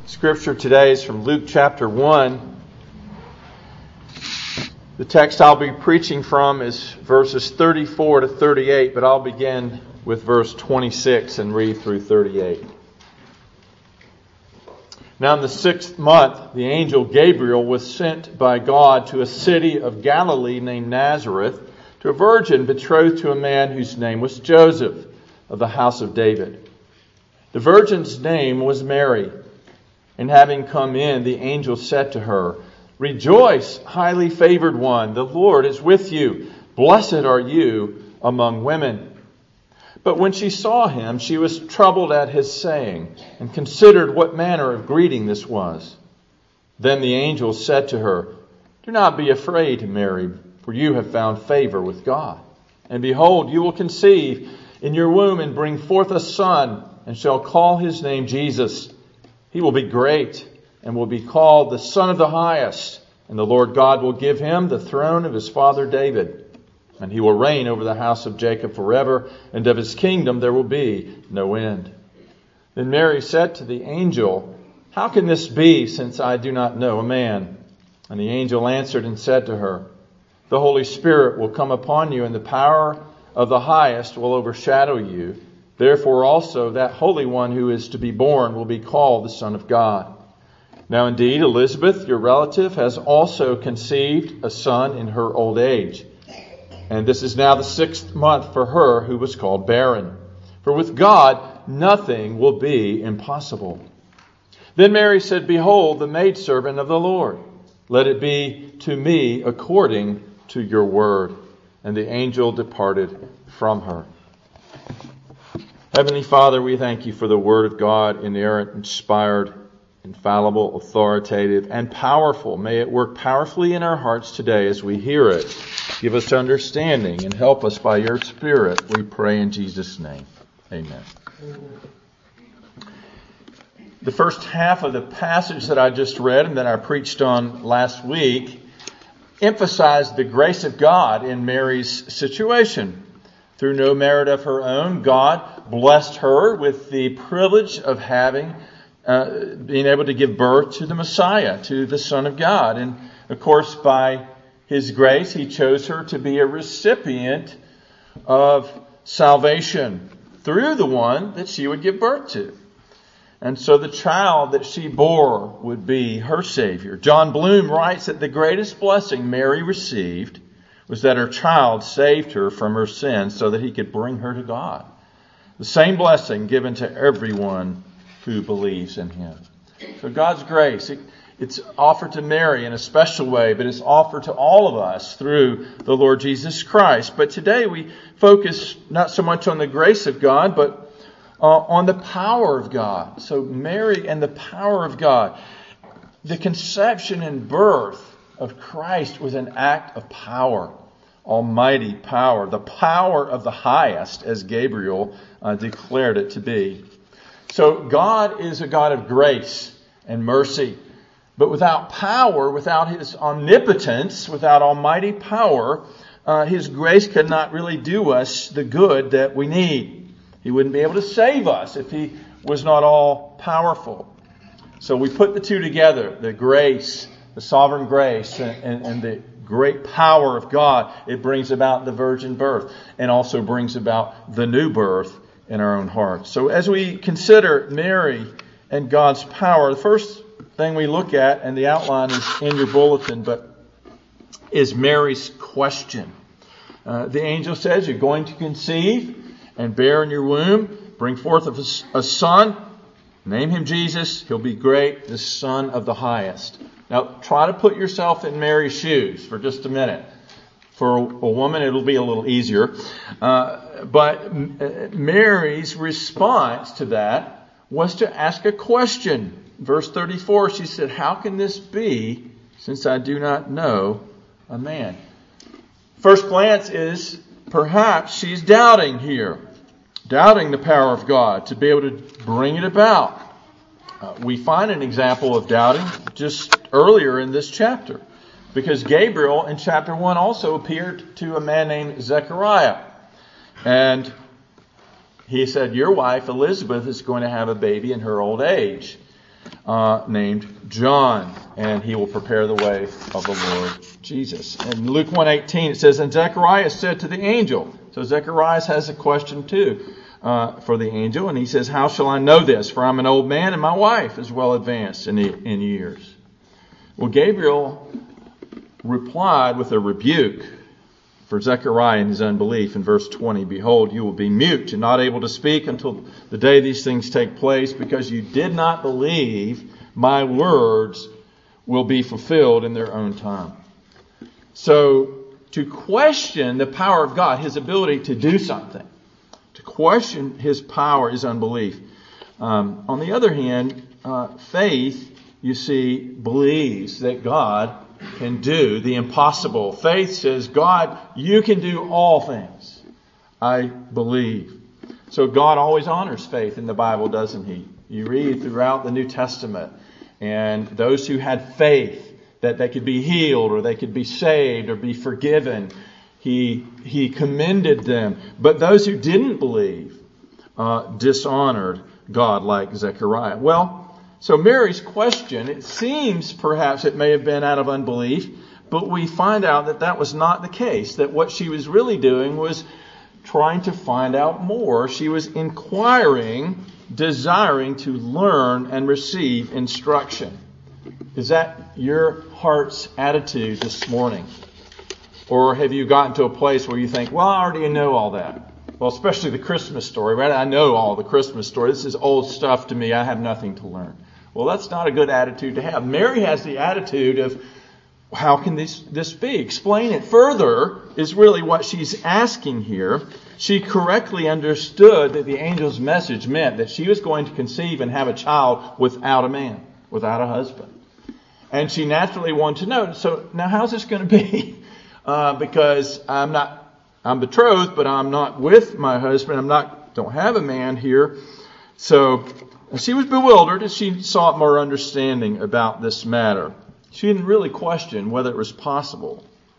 Scripture today is from Luke chapter 1. The text I'll be preaching from is verses 34 to 38, but I'll begin with verse 26 and read through 38. Now in the 6th month, the angel Gabriel was sent by God to a city of Galilee named Nazareth, to a virgin betrothed to a man whose name was Joseph, of the house of David. The virgin's name was Mary. And having come in, the angel said to her, "Rejoice, highly favored one, the Lord is with you. Blessed are you among women." But when she saw him, she was troubled at his saying, and considered what manner of greeting this was. Then the angel said to her, "Do not be afraid, Mary, for you have found favor with God. And behold, you will conceive in your womb and bring forth a son, and shall call his name Jesus. He will be great and will be called the Son of the Highest. And the Lord God will give him the throne of his father David. And he will reign over the house of Jacob forever, and of his kingdom there will be no end." Then Mary said to the angel, "How can this be, since I do not know a man?" And the angel answered and said to her, "The Holy Spirit will come upon you, and the power of the Highest will overshadow you. Therefore also that Holy One who is to be born will be called the Son of God. Now indeed Elizabeth, your relative, has also conceived a son in her old age. And this is now the 6th month for her who was called barren. For with God nothing will be impossible." Then Mary said, "Behold, the maidservant of the Lord. Let it be to me according to your word." And the angel departed from her. Heavenly Father, we thank you for the Word of God, inerrant, inspired, infallible, authoritative, and powerful. May it work powerfully in our hearts today as we hear it. Give us understanding and help us by your Spirit, we pray in Jesus' name. Amen. The first half of the passage that I just read and that I preached on last week emphasized the grace of God in Mary's situation. Through no merit of her own, God blessed her with the privilege of being able to give birth to the Messiah, to the Son of God. And of course, by His grace, He chose her to be a recipient of salvation through the one that she would give birth to. And so the child that she bore would be her Savior. John Bloom writes that the greatest blessing Mary received was that her child saved her from her sins so that He could bring her to God. The same blessing given to everyone who believes in Him. So God's grace, it's offered to Mary in a special way, but it's offered to all of us through the Lord Jesus Christ. But today we focus not so much on the grace of God, but on the power of God. So Mary and the power of God. The conception and birth of Christ was an act of power, almighty power, the power of the highest, as Gabriel declared it to be. So God is a God of grace and mercy, but without power, without His omnipotence, without almighty power, His grace could not really do us the good that we need. He wouldn't be able to save us if He was not all powerful. So we put the two together, the grace, the sovereign grace and the great power of God. It brings about the virgin birth and also brings about the new birth in our own hearts. So as we consider Mary and God's power, the first thing we look at, and the outline is in your bulletin, but is Mary's question. The angel says, "You're going to conceive and bear in your womb, bring forth a son, name him Jesus. He'll be great, the Son of the Highest." Now, try to put yourself in Mary's shoes for just a minute. For a woman, it'll be a little easier. But Mary's response to that was to ask a question. Verse 34, she said, "How can this be, since I do not know a man?" First glance is perhaps she's doubting here. Doubting the power of God to be able to bring it about. We find an example of doubting just earlier in this chapter, because Gabriel in chapter 1 also appeared to a man named Zechariah. And he said, "Your wife Elizabeth is going to have a baby in her old age." named John, and he will prepare the way of the Lord Jesus. In Luke 1:18 it says, and Zechariah said to the angel. So Zechariah has a question too for the angel, and he says, how shall I know this? For I'm an old man and my wife is well advanced in years. Well, Gabriel replied with a rebuke for Zechariah and his unbelief in verse 20. Behold, you will be mute and not able to speak until the day these things take place, because you did not believe my words will be fulfilled in their own time. So to question the power of God, his ability to do something, to question his power is unbelief. On the other hand, faith, you see, believes that God can do the impossible. Faith says, God, you can do all things. I believe. So God always honors faith in the Bible, doesn't he? You read throughout the New Testament, and those who had faith that they could be healed or they could be saved or be forgiven, he commended them. But those who didn't believe dishonored God, like Zechariah. Well, so Mary's question, it seems perhaps it may have been out of unbelief, but we find out that that was not the case, that what she was really doing was trying to find out more. She was inquiring, desiring to learn and receive instruction. Is that your heart's attitude this morning? Or have you gotten to a place where you think, well, I already know all that? Well, especially the Christmas story, right? I know all the Christmas story. This is old stuff to me. I have nothing to learn. Well, that's not a good attitude to have. Mary has the attitude of, how can this be? Explain it further is really what she's asking here. She correctly understood that the angel's message meant that she was going to conceive and have a child without a man, without a husband. And she naturally wanted to know, so now how's this going to be? Because I'm betrothed, but I'm not with my husband. Don't have a man here. So she was bewildered as she sought more understanding about this matter. She didn't really question whether it was possible.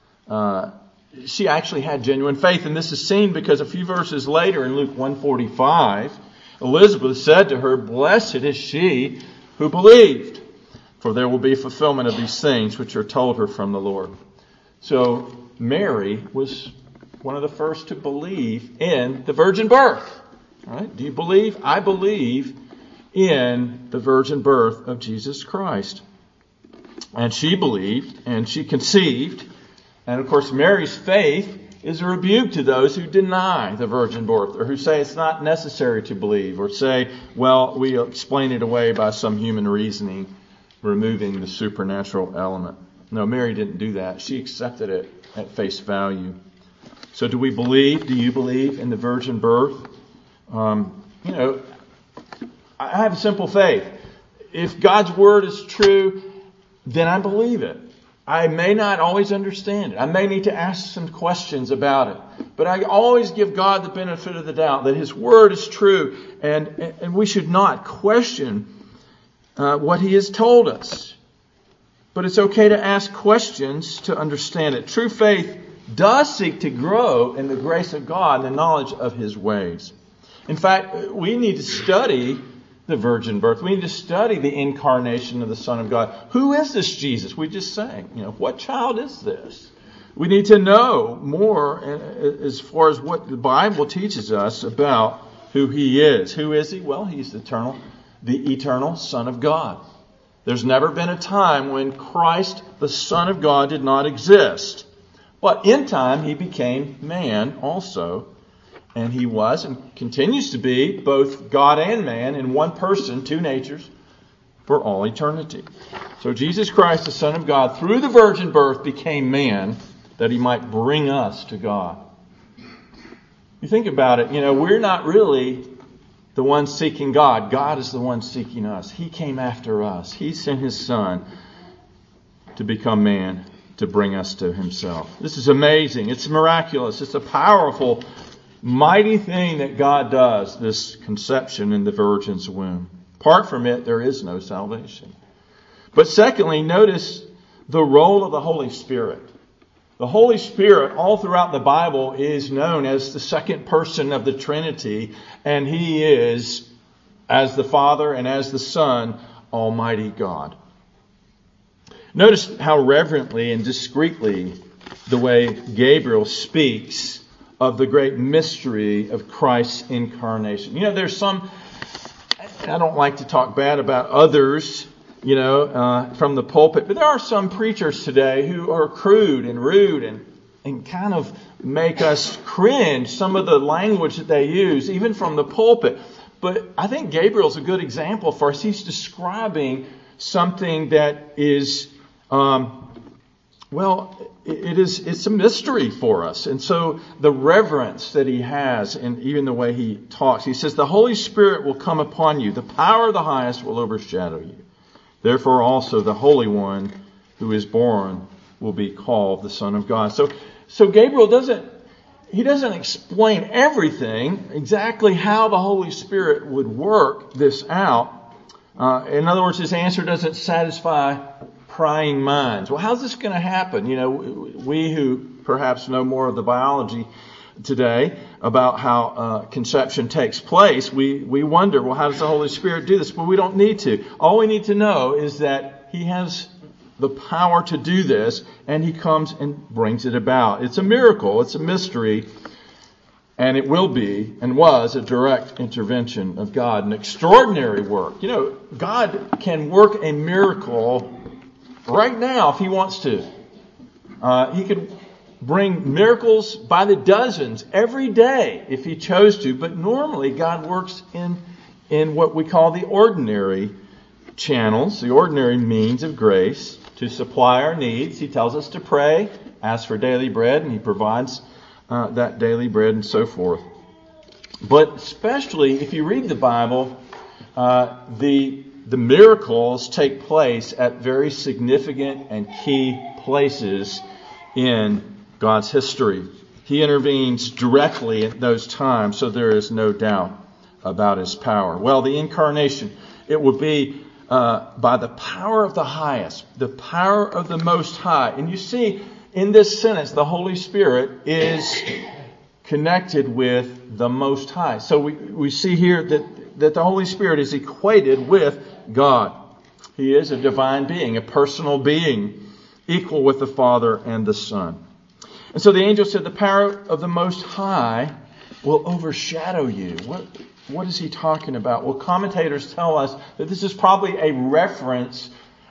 She actually had genuine faith. And this is seen because a few verses later in Luke 1:45, Elizabeth said to her, blessed is she who believed, for there will be fulfillment of these things which are told her from the Lord. So Mary was one of the first to believe in the virgin birth. All right? Do you believe? I believe in the virgin birth of Jesus Christ. And she believed, and she conceived. And of course, Mary's faith is a rebuke to those who deny the virgin birth, or who say it's not necessary to believe, or say, well, we explain it away by some human reasoning, removing the supernatural element. No, Mary didn't do that. She accepted it at face value. So do we believe? Do you believe in the virgin birth? I have a simple faith. If God's word is true, then I believe it. I may not always understand it. I may need to ask some questions about it. But I always give God the benefit of the doubt that his word is true. And we should not question what he has told us. But it's okay to ask questions to understand it. True faith does seek to grow in the grace of God and the knowledge of his ways. In fact, we need to study the virgin birth. We need to study the incarnation of the Son of God. Who is this Jesus? We just sang. What child is this? We need to know more as far as what the Bible teaches us about who he is. Who is he? Well, he's the eternal Son of God. There's never been a time when Christ, the Son of God, did not exist. But in time, he became man also. And he was and continues to be both God and man in one person, two natures, for all eternity. So Jesus Christ, the Son of God, through the virgin birth became man that he might bring us to God. You think about it, we're not really the ones seeking God. God is the one seeking us. He came after us. He sent his Son to become man, to bring us to himself. This is amazing. It's miraculous. It's a powerful, mighty thing that God does, this conception in the virgin's womb. Apart from it, there is no salvation. But secondly, notice the role of the Holy Spirit. The Holy Spirit, all throughout the Bible, is known as the second person of the Trinity. And he is, as the Father and as the Son, Almighty God. Notice how reverently and discreetly the way Gabriel speaks of the great mystery of Christ's incarnation. There's some, I don't like to talk bad about others, from the pulpit, but there are some preachers today who are crude and rude and kind of make us cringe, some of the language that they use, even from the pulpit. But I think Gabriel's a good example for us. He's describing something that is, it's a mystery for us. And so the reverence that he has and even the way he talks, he says, the Holy Spirit will come upon you. The power of the highest will overshadow you. Therefore also the Holy One who is born will be called the Son of God. So Gabriel doesn't explain everything, exactly how the Holy Spirit would work this out. In other words, his answer doesn't satisfy prying minds. Well, how's this going to happen? We who perhaps know more of the biology today about how conception takes place, we wonder, well, how does the Holy Spirit do this? But we don't need to. All we need to know is that he has the power to do this, and he comes and brings it about. It's a miracle. It's a mystery. And it will be and was a direct intervention of God, an extraordinary work. God can work a miracle right now if he wants to. He could bring miracles by the dozens every day if he chose to. But normally God works in what we call the ordinary channels, the ordinary means of grace to supply our needs. He tells us to pray, ask for daily bread, and he provides that daily bread and so forth. But especially if you read the Bible, the miracles take place at very significant and key places in God's history. He intervenes directly at those times, so there is no doubt about his power. Well, the incarnation, it would be by the power of the highest, the power of the Most High. And you see, in this sentence, the Holy Spirit is connected with the Most High. So we see here that the Holy Spirit is equated with God. He is a divine being, a personal being, equal with the Father and the Son. And so the angel said, the power of the Most High will overshadow you. What is he talking about? Well, commentators tell us that this is probably a reference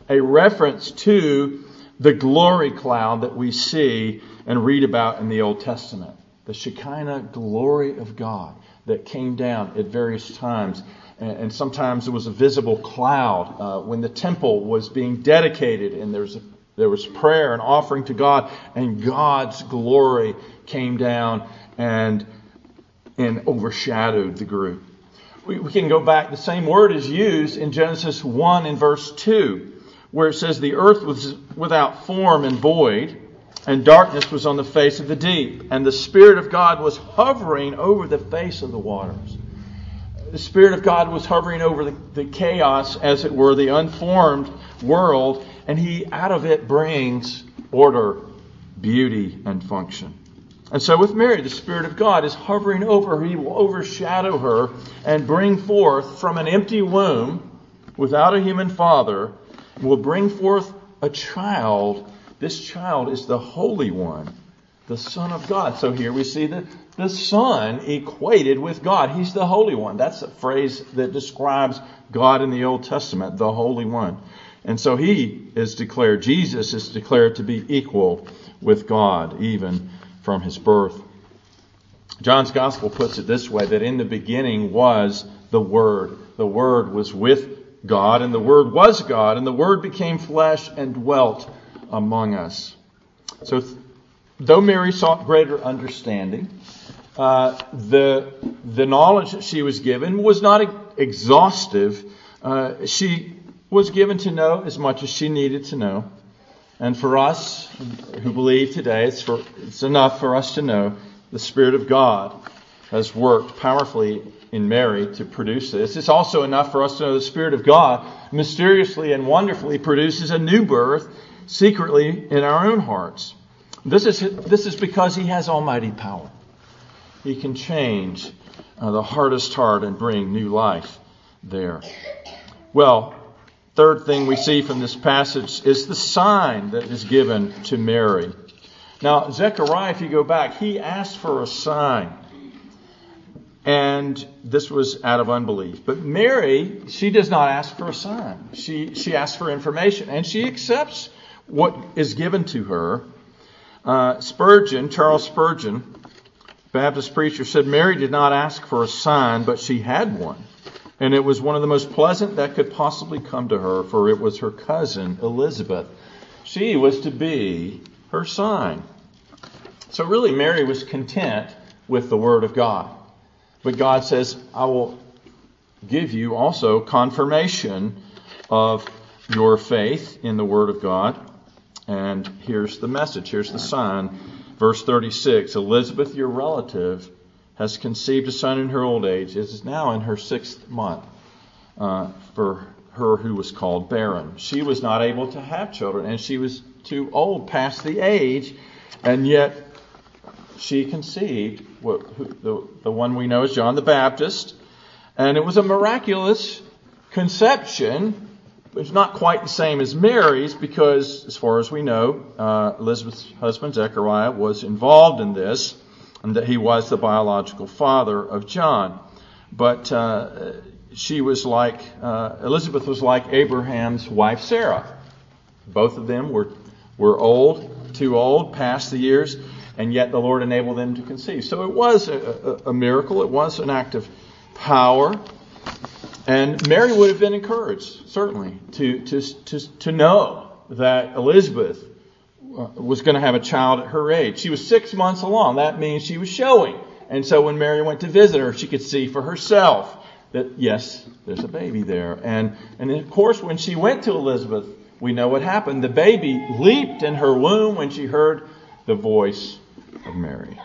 to the glory cloud that we see and read about in the Old Testament. The Shekinah glory of God that came down at various times. And sometimes it was a visible cloud when the temple was being dedicated and there was prayer and offering to God, and God's glory came down and overshadowed the group. We can go back. The same word is used in Genesis 1 and verse 2, where it says the earth was without form and void, and darkness was on the face of the deep, and the Spirit of God was hovering over the face of the waters. The Spirit of God was hovering over the chaos, as it were, the unformed world, and he out of it brings order, beauty, and function. And so with Mary, the Spirit of God is hovering over her. He will overshadow her and bring forth from an empty womb, without a human father, will bring forth a child. This child is the Holy One, the Son of God. So here we see the Son equated with God. He's the Holy One. That's a phrase that describes God in the Old Testament, the Holy One. And so Jesus is declared to be equal with God, even from his birth. John's Gospel puts it this way, that in the beginning was the Word. The Word was with God, and the Word was God, and the Word became flesh and dwelt among us. So though Mary sought greater understanding, the knowledge that she was given was not exhaustive. She was given to know as much as she needed to know. And for us who believe today, it's enough for us to know the Spirit of God has worked powerfully in Mary to produce this. It's also enough for us to know the Spirit of God mysteriously and wonderfully produces a new birth secretly in our own hearts. This is because he has almighty power. He can change the hardest heart and bring new life there. Well, Third thing we see from this passage is the sign that is given to Mary. Now, Zechariah, if you go back, he asked for a sign. And this was out of unbelief. But Mary, she does not ask for a sign. She asks for information. And she accepts what is given to her. Charles Spurgeon, Baptist preacher, said Mary did not ask for a sign, but she had one. And it was one of the most pleasant that could possibly come to her, for it was her cousin, Elizabeth. She was to be her sign. So really, Mary was content with the Word of God. But God says, I will give you also confirmation of your faith in the Word of God. And here's the message. Here's the sign. Verse 36, Elizabeth, your relative, has conceived a son in her old age. It is now in her 6th month for her who was called barren. She was not able to have children, and she was too old, past the age, and yet she conceived the one we know as John the Baptist. And it was a miraculous conception. It's not quite the same as Mary's because, as far as we know, Elizabeth's husband, Zechariah, was involved in this, and that he was the biological father of John. But she was like, Elizabeth was like Abraham's wife, Sarah. Both of them were old, too old, past the years, and yet the Lord enabled them to conceive. So it was a miracle. It was an act of power. And Mary would have been encouraged, certainly, to know that Elizabeth was going to have a child at her age. She was 6 months along. That means she was showing. And so when Mary went to visit her, she could see for herself that, yes, there's a baby there. And of course, when she went to Elizabeth, we know what happened. The baby leaped in her womb when she heard the voice of Mary.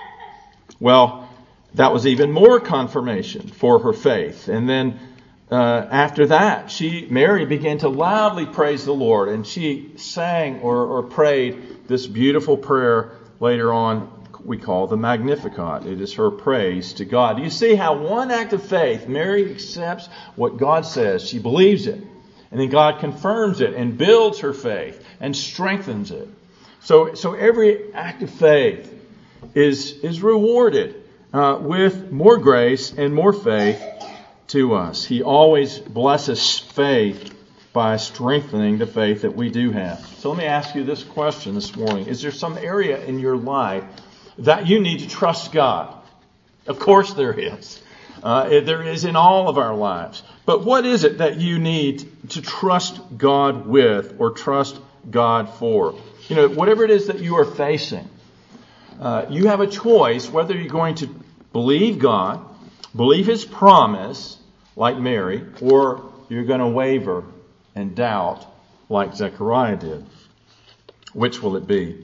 Well, that was even more confirmation for her faith. And then after that, Mary began to loudly praise the Lord, and she sang or prayed this beautiful prayer later on we call the Magnificat. It is her praise to God. Do you see how one act of faith, Mary accepts what God says. She believes it. And then God confirms it and builds her faith and strengthens it. So every act of faith is rewarded with more grace and more faith to us. He always blesses faith by strengthening the faith that we do have. So let me ask you this question this morning. Is there some area in your life that you need to trust God? Of course there is. There is in all of our lives. But what is it that you need to trust God with or trust God for? You know, whatever it is that you are facing, you have a choice whether you're going to believe God, believe His promise, like Mary, or you're going to waver and doubt, like Zechariah did. Which will it be?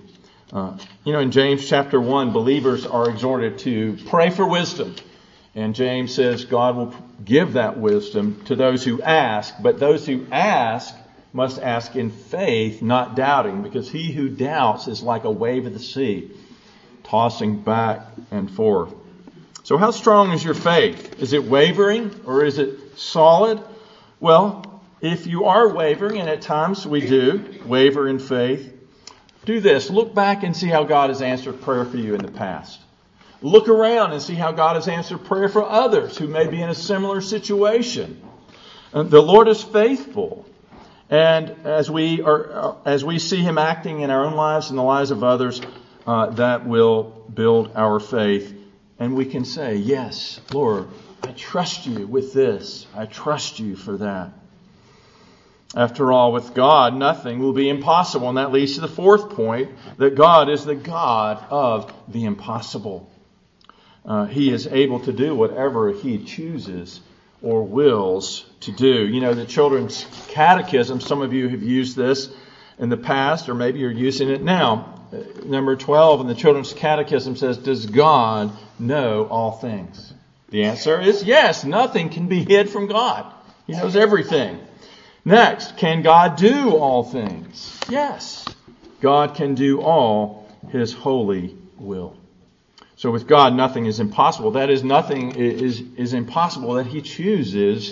In James chapter 1, believers are exhorted to pray for wisdom. And James says God will give that wisdom to those who ask, but those who ask must ask in faith, not doubting, because he who doubts is like a wave of the sea, tossing back and forth. So how strong is your faith? Is it wavering or is it solid? Well, if you are wavering, and at times we do waver in faith, do this. Look back and see how God has answered prayer for you in the past. Look around and see how God has answered prayer for others who may be in a similar situation. The Lord is faithful. And as we see Him acting in our own lives and the lives of others, that will build our faith. And we can say, yes, Lord, I trust you with this. I trust you for that. After all, with God, nothing will be impossible. And that leads to the fourth point, that God is the God of the impossible. He is able to do whatever He chooses or wills to do. You know, the Children's Catechism, some of you have used this in the past, or maybe you're using it now. Number 12 in the Children's Catechism says, does God know all things? The answer is yes. Nothing can be hid from God. He knows everything. Next, can God do all things? Yes. God can do all His holy will. So with God, nothing is impossible. That is, nothing is impossible that He chooses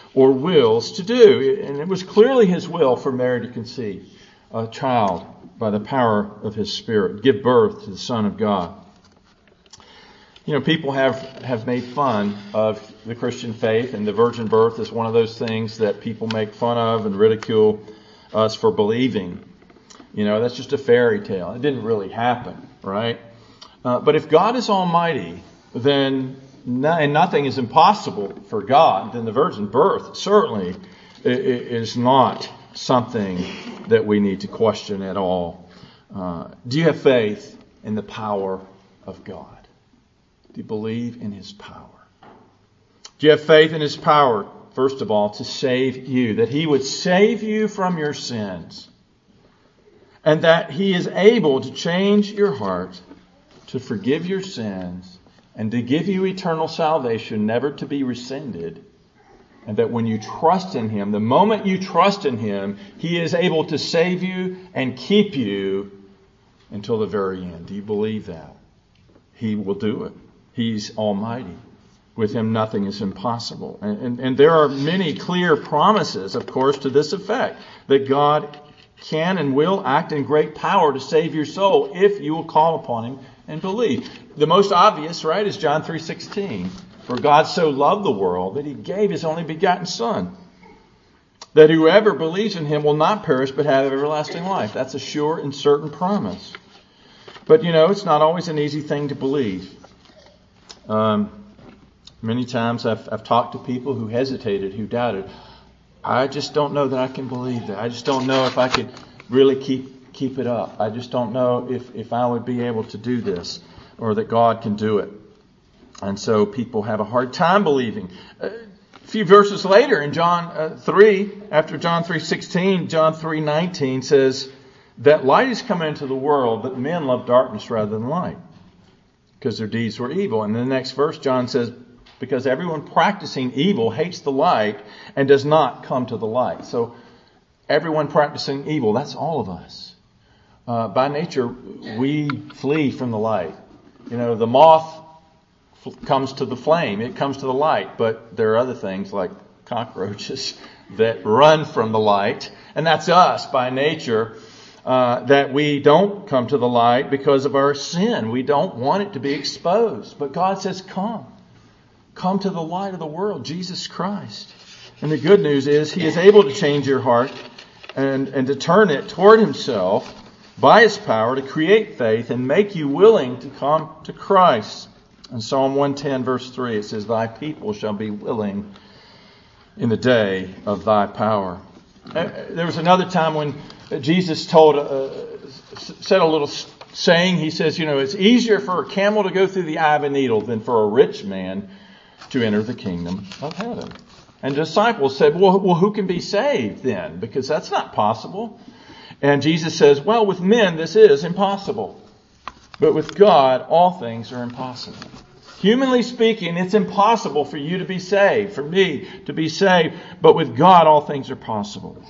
or wills to do. And it was clearly his will for Mary to conceive a child by the power of his Spirit, give birth to the Son of God. You know, people have made fun of the Christian faith, and the virgin birth is one of those things that people make fun of and ridicule us for believing. You know, that's just a fairy tale. It didn't really happen, right? But if God is almighty, then and nothing is impossible for God, then the virgin birth certainly is not something that we need to question at all. Do you have faith in the power of God? Do you believe in his power? Do you have faith in his power, first of all, to save you? That he would save you from your sins. And that he is able to change your heart, to forgive your sins, and to give you eternal salvation, never to be rescinded. And that when you trust in him, the moment you trust in him, he is able to save you and keep you until the very end. Do you believe that? He will do it. He's almighty. With him, nothing is impossible. And there are many clear promises, of course, to this effect, that God can and will act in great power to save your soul if you will call upon him and believe. The most obvious, right, is John 3:16. For God so loved the world that he gave his only begotten Son, that whoever believes in him will not perish but have everlasting life. That's a sure and certain promise. But you know, it's not always an easy thing to believe. Many times I've talked to people who hesitated, who doubted. I just don't know that I can believe that. I just don't know if I could really keep it up. I just don't know if I would be able to do this, or that God can do it. And so people have a hard time believing. A few verses later in John 3, after John 3:16, John 3:19 says that light has come into the world, but men love darkness rather than light, because their deeds were evil. And in the next verse, John says, because everyone practicing evil hates the light and does not come to the light. So everyone practicing evil, that's all of us. By nature, we flee from the light. You know, the moth comes to the flame, it comes to the light, but there are other things like cockroaches that run from the light, and that's us by nature, that we don't come to the light because of our sin. We don't want it to be exposed, but God says, come to the light of the world, Jesus Christ. And the good news is he is able to change your heart and to turn it toward himself by his power, to create faith and make you willing to come to Christ. In Psalm 110 verse 3, it says, thy people shall be willing in the day of thy power. There was another time when Jesus said a little saying. He says, you know, it's easier for a camel to go through the eye of a needle than for a rich man to enter the kingdom of heaven. And disciples said, well, who can be saved then? Because that's not possible. And Jesus says, well, with men this is impossible. But with God, all things are impossible. Humanly speaking, it's impossible for you to be saved, for me to be saved. But with God, all things are possible.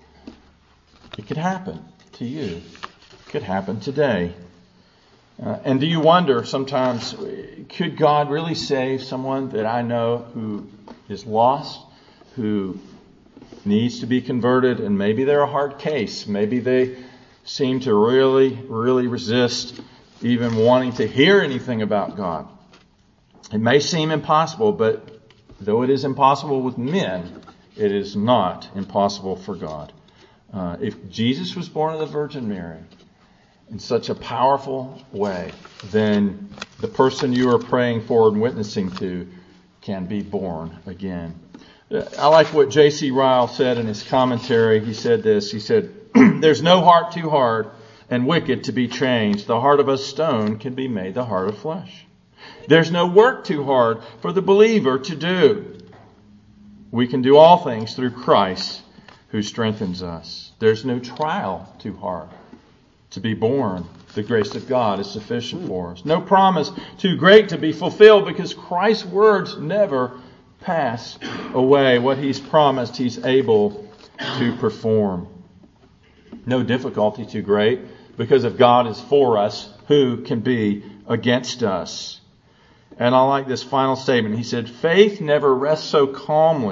It could happen to you. It could happen today. And do you wonder sometimes, could God really save someone that I know who is lost, who needs to be converted, and maybe they're a hard case. Maybe they seem to really, really resist even wanting to hear anything about God. It may seem impossible, but though it is impossible with men, it is not impossible for God. If Jesus was born of the Virgin Mary in such a powerful way, then the person you are praying for and witnessing to can be born again. I like what J.C. Ryle said in his commentary. He said this. He said, there's no heart too hard and wicked to be changed. The heart of a stone can be made the heart of flesh. There's no work too hard for the believer to do. We can do all things through Christ who strengthens us. There's no trial too hard to be born. The grace of God is sufficient for us. No promise too great to be fulfilled, because Christ's words never pass away. What He's promised, He's able to perform. No difficulty too great, because if God is for us, who can be against us? And I like this final statement. He said, faith never rests so calmly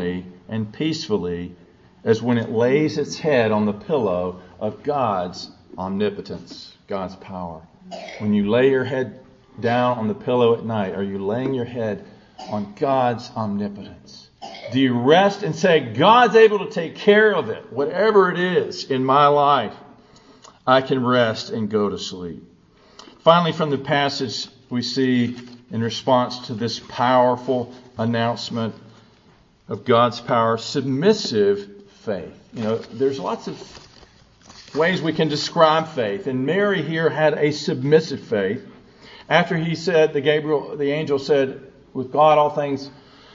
and peacefully as when it lays its head on the pillow of God's omnipotence, God's power. When you lay your head down on the pillow at night, are you laying your head on God's omnipotence? Do you rest and say, God's able to take care of it, whatever it is in my life? I can rest and go to sleep. Finally, from the passage, we see in response to this powerful announcement of God's power, submissive faith. There's lots of ways we can describe faith. And Mary here had a submissive faith. After he said, the angel said, with God all things,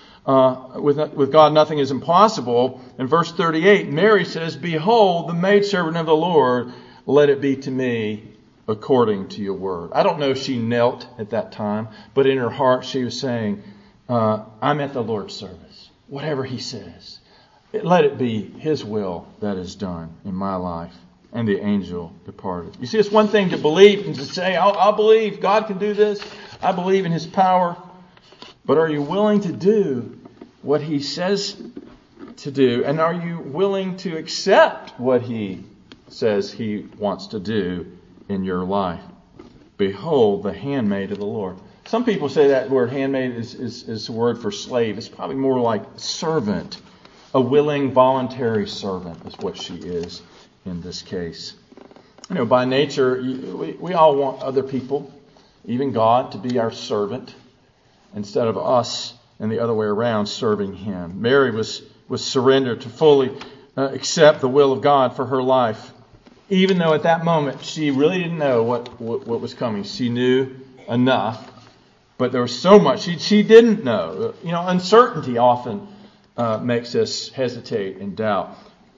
with God nothing is impossible. In verse 38, Mary says, "Behold, the maidservant of the Lord, let it be to me according to your word." I don't know if she knelt at that time, but in her heart she was saying, I'm at the Lord's service. Whatever he says, let it be his will that is done in my life. And the angel departed. You see, it's one thing to believe and to say, I'll believe God can do this. I believe in his power. But are you willing to do what he says to do? And are you willing to accept what he says he wants to do in your life? Behold, the handmaid of the Lord. Some people say that word handmaid is a word for slave. It's probably more like servant. A willing, voluntary servant is what she is in this case. By nature, we all want other people, even God, to be our servant instead of us and the other way around serving him. Mary was surrendered to fully accept the will of God for her life, even though at that moment she really didn't know what was coming. She knew enough, but there was so much she didn't know. Uncertainty often makes us hesitate and doubt.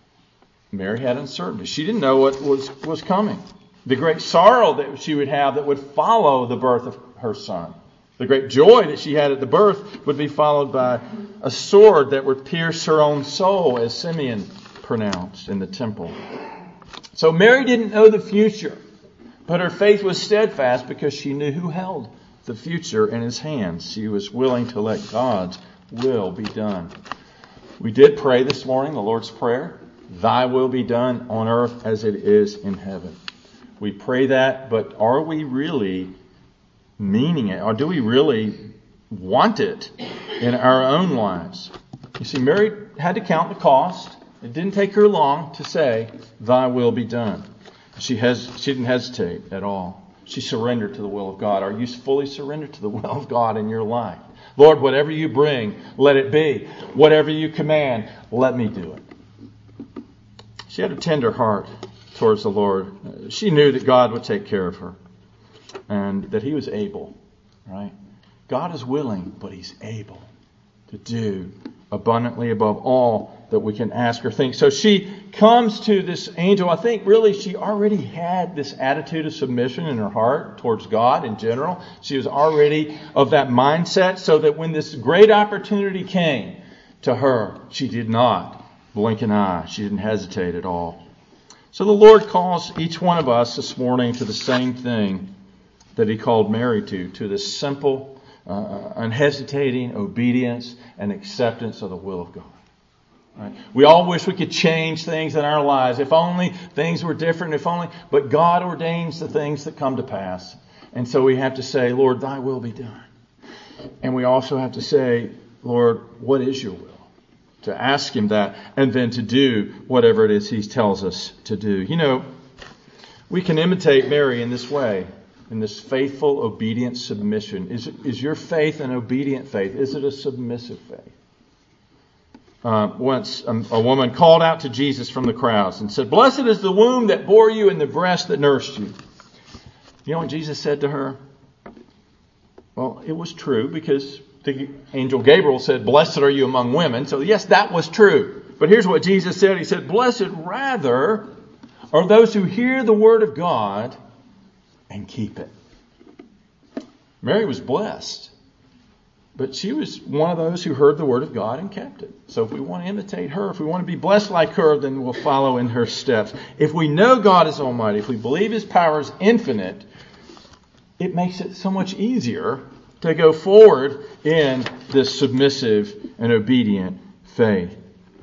Mary had uncertainty. She didn't know what was coming. The great sorrow that she would have that would follow the birth of her son. The great joy that she had at the birth would be followed by a sword that would pierce her own soul, as Simeon pronounced in the temple. So Mary didn't know the future, but her faith was steadfast because she knew who held the future in his hands. She was willing to let God's will be done. We did pray this morning, the Lord's Prayer. Thy will be done on earth as it is in heaven. We pray that, but are we really meaning it? Or do we really want it in our own lives? You see, Mary had to count the cost. It didn't take her long to say, thy will be done. She didn't hesitate at all. She surrendered to the will of God. Are you fully surrendered to the will of God in your life? Lord, whatever you bring, let it be. Whatever you command, let me do it. She had a tender heart towards the Lord. She knew that God would take care of her and that he was able, right? God is willing, but he's able to do abundantly above all that we can ask or think. So she comes to this angel. I think really she already had this attitude of submission in her heart towards God in general. She was already of that mindset, so that when this great opportunity came to her, she did not blink an eye. She didn't hesitate at all. So the Lord calls each one of us this morning to the same thing that he called Mary to this simple, unhesitating obedience and acceptance of the will of God. Right? We all wish we could change things in our lives. If only things were different, but God ordains the things that come to pass. And so we have to say, Lord, thy will be done. And we also have to say, Lord, what is your will? To ask him that, and then to do whatever it is he tells us to do. We can imitate Mary in this way, in this faithful, obedient submission. Is your faith an obedient faith? Is it a submissive faith? Once a woman called out to Jesus from the crowds and said, "Blessed is the womb that bore you and the breast that nursed you." You know what Jesus said to her? Well, it was true because the angel Gabriel said, "Blessed are you among women." So yes, that was true. But here's what Jesus said. He said, "Blessed rather are those who hear the word of God and keep it." Mary was blessed, but she was one of those who heard the word of God and kept it. So if we want to imitate her, if we want to be blessed like her, then we'll follow in her steps. If we know God is almighty, if we believe his power is infinite, it makes it so much easier to go forward in this submissive and obedient faith.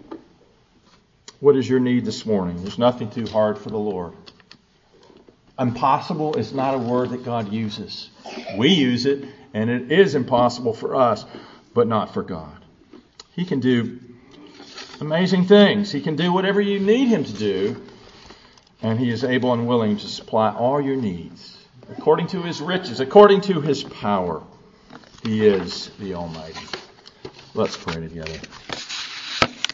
What is your need this morning? There's nothing too hard for the Lord. Impossible is not a word that God uses. We use it, and it is impossible for us, but not for God. He can do amazing things. He can do whatever you need Him to do, and He is able and willing to supply all your needs. According to His riches, according to His power, He is the Almighty. Let's pray together.